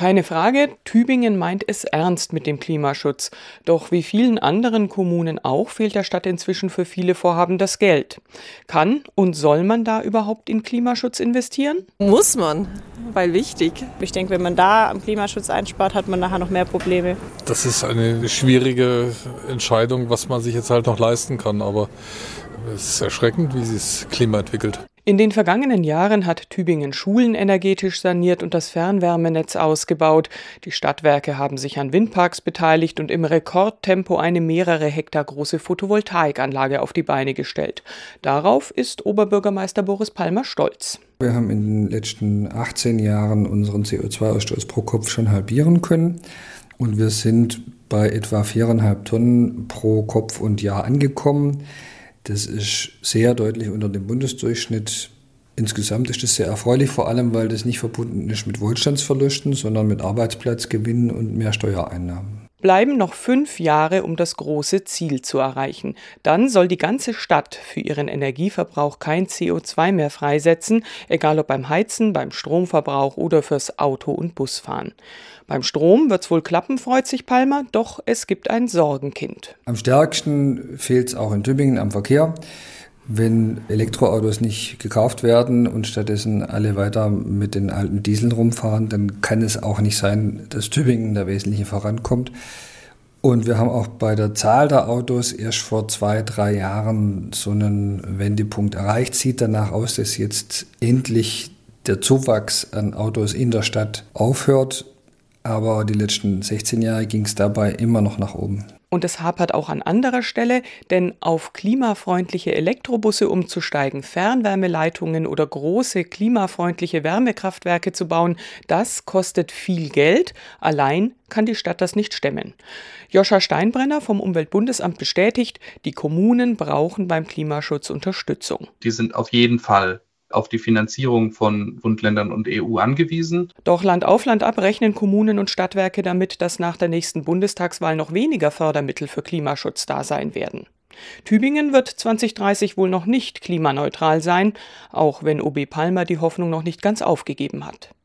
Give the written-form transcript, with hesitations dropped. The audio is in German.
Keine Frage, Tübingen meint es ernst mit dem Klimaschutz. Doch wie vielen anderen Kommunen auch, fehlt der Stadt inzwischen für viele Vorhaben das Geld. Kann und soll man da überhaupt in Klimaschutz investieren? Muss man, weil wichtig. Ich denke, wenn man da am Klimaschutz einspart, hat man nachher noch mehr Probleme. Das ist eine schwierige Entscheidung, was man sich jetzt halt noch leisten kann. Aber es ist erschreckend, wie sich das Klima entwickelt. In den vergangenen Jahren hat Tübingen Schulen energetisch saniert und das Fernwärmenetz ausgebaut. Die Stadtwerke haben sich an Windparks beteiligt und im Rekordtempo eine mehrere Hektar große Photovoltaikanlage auf die Beine gestellt. Darauf ist Oberbürgermeister Boris Palmer stolz. Wir haben in den letzten 18 Jahren unseren CO2-Ausstoß pro Kopf schon halbieren können. Und wir sind bei etwa 4,5 Tonnen pro Kopf und Jahr angekommen. Das ist sehr deutlich unter dem Bundesdurchschnitt. Insgesamt ist das sehr erfreulich, vor allem weil das nicht verbunden ist mit Wohlstandsverlusten, sondern mit Arbeitsplatzgewinnen und mehr Steuereinnahmen. Bleiben noch 5 Jahre, um das große Ziel zu erreichen. Dann soll die ganze Stadt für ihren Energieverbrauch kein CO2 mehr freisetzen, egal ob beim Heizen, beim Stromverbrauch oder fürs Auto- und Busfahren. Beim Strom wird's wohl klappen, freut sich Palmer, doch es gibt ein Sorgenkind. Am stärksten fehlt es auch in Tübingen am Verkehr. Wenn Elektroautos nicht gekauft werden und stattdessen alle weiter mit den alten Dieseln rumfahren, dann kann es auch nicht sein, dass Tübingen da wesentlich vorankommt. Und wir haben auch bei der Zahl der Autos erst vor 2-3 Jahren so einen Wendepunkt erreicht. Sieht danach aus, dass jetzt endlich der Zuwachs an Autos in der Stadt aufhört. Aber die letzten 16 Jahre ging es dabei immer noch nach oben. Und es hapert auch an anderer Stelle, denn auf klimafreundliche Elektrobusse umzusteigen, Fernwärmeleitungen oder große klimafreundliche Wärmekraftwerke zu bauen, das kostet viel Geld. Allein kann die Stadt das nicht stemmen. Joscha Steinbrenner vom Umweltbundesamt bestätigt, die Kommunen brauchen beim Klimaschutz Unterstützung. Die sind auf jeden Fall auf die Finanzierung von Bund, Ländern und EU angewiesen. Doch Land auf Land ab rechnen Kommunen und Stadtwerke damit, dass nach der nächsten Bundestagswahl noch weniger Fördermittel für Klimaschutz da sein werden. Tübingen wird 2030 wohl noch nicht klimaneutral sein, auch wenn OB Palmer die Hoffnung noch nicht ganz aufgegeben hat.